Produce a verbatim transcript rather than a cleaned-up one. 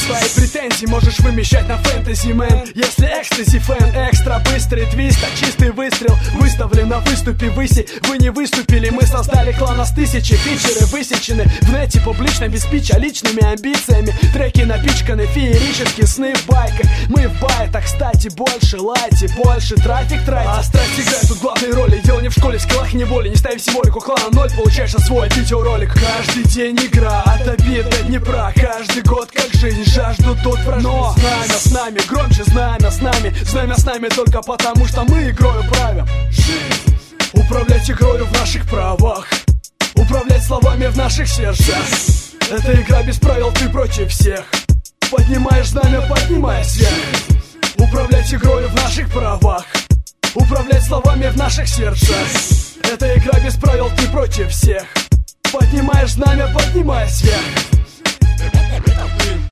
Свои претензии можешь вымещать на фэнтези, мэн. Если экстази фэн, экстра быстрый твист, а чистый выстрел выставлен на выступе выси. Вы не выступили, мы создали клан с тысячи. Фичеры высечены в нете публично, без пича, личными амбициями. Треки напичканы феерически, сны в байках. Мы в байтах, кстати, больше лайте, больше трафик тратить. А страсть играет тут главные роли. Дело не в школе, в скиллах и неволе. Не ставь символику клана ноль, получаешь на свой видеоролик. Каждый день игра, от обид до Днепра. Каждый год как жизнь, жажду тут вражды. Но знамя с нами, громче знамя с нами. Знамя с нами только потому, что мы игрою правим. Жизнь. Управлять игрою в наших правах, управлять словами в наших сердцах. Это игра без правил, ты против всех. Поднимаешь знамя, поднимай вверх. Управлять игрою в наших правах, управлять словами в наших сердцах. Это игра без правил, ты против всех. Поднимаешь знамя, поднимай вверх.